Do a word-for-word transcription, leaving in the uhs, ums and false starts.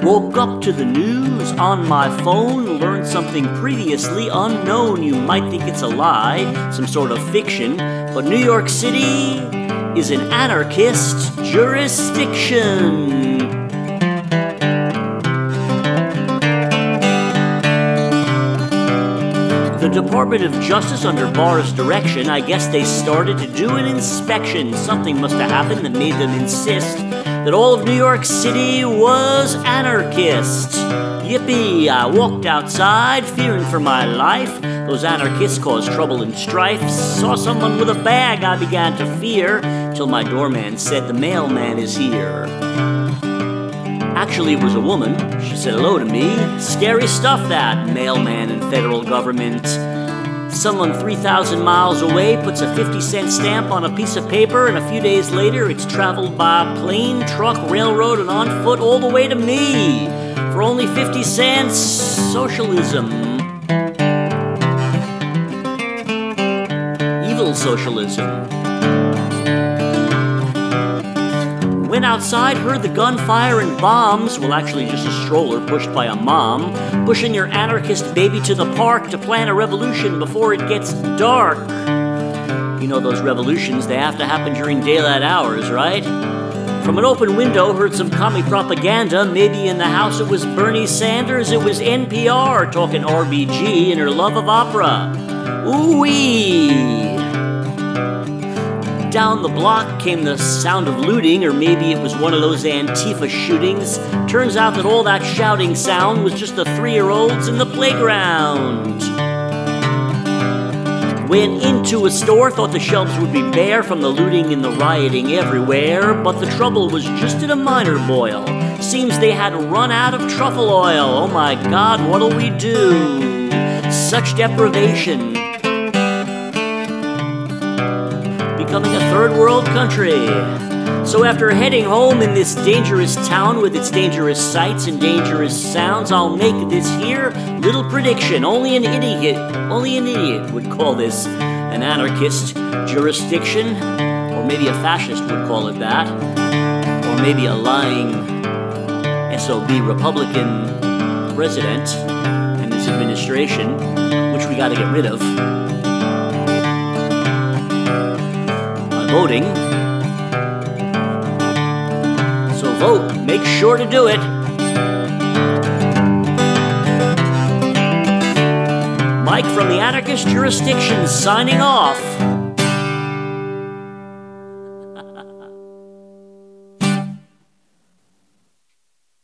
Woke up to the news on my phone, learned something previously unknown. You might think it's a lie, some sort of fiction, but New York City is an anarchist jurisdiction. The Department of Justice, under Barr's direction, I guess they started to do an inspection. Something must have happened that made them insist that all of New York City was anarchist. Yippee! I walked outside, fearing for my life. Those anarchists caused trouble and strife. Saw someone with a bag, I began to fear, till my doorman said the mailman is here. Actually, it was a woman. She said hello to me. Scary stuff, that mailman and federal government. Someone three thousand miles away puts a fifty cent stamp on a piece of paper, and a few days later it's traveled by plane, truck, railroad, and on foot all the way to me. For only fifty cents, socialism. Evil socialism. Went outside, heard the gunfire and bombs. Well, actually just a stroller pushed by a mom, pushing your anarchist baby to the park to plan a revolution before it gets dark. You know those revolutions, they have to happen during daylight hours, right? From an open window, heard some commie propaganda. Maybe in the house it was Bernie Sanders, it was N P R talking R B G and her love of opera. Ooh-wee! Down the block came the sound of looting, or maybe it was one of those Antifa shootings. Turns out that all that shouting sound was just the three-year-olds in the playground. Went into a store, thought the shelves would be bare from the looting and the rioting everywhere, but the trouble was just at a minor boil. Seems they had run out of truffle oil. Oh my God, what'll we do? Such deprivation. Becoming a third world country. So after heading home in this dangerous town with its dangerous sights and dangerous sounds, I'll make this here little prediction. Only an idiot, only an idiot would call this an anarchist jurisdiction, or maybe a fascist would call it that, or maybe a lying S O B Republican president and his administration, which we got to get rid of. Voting. So vote. Make sure to do it. Mike from the Anarchist Jurisdiction signing off.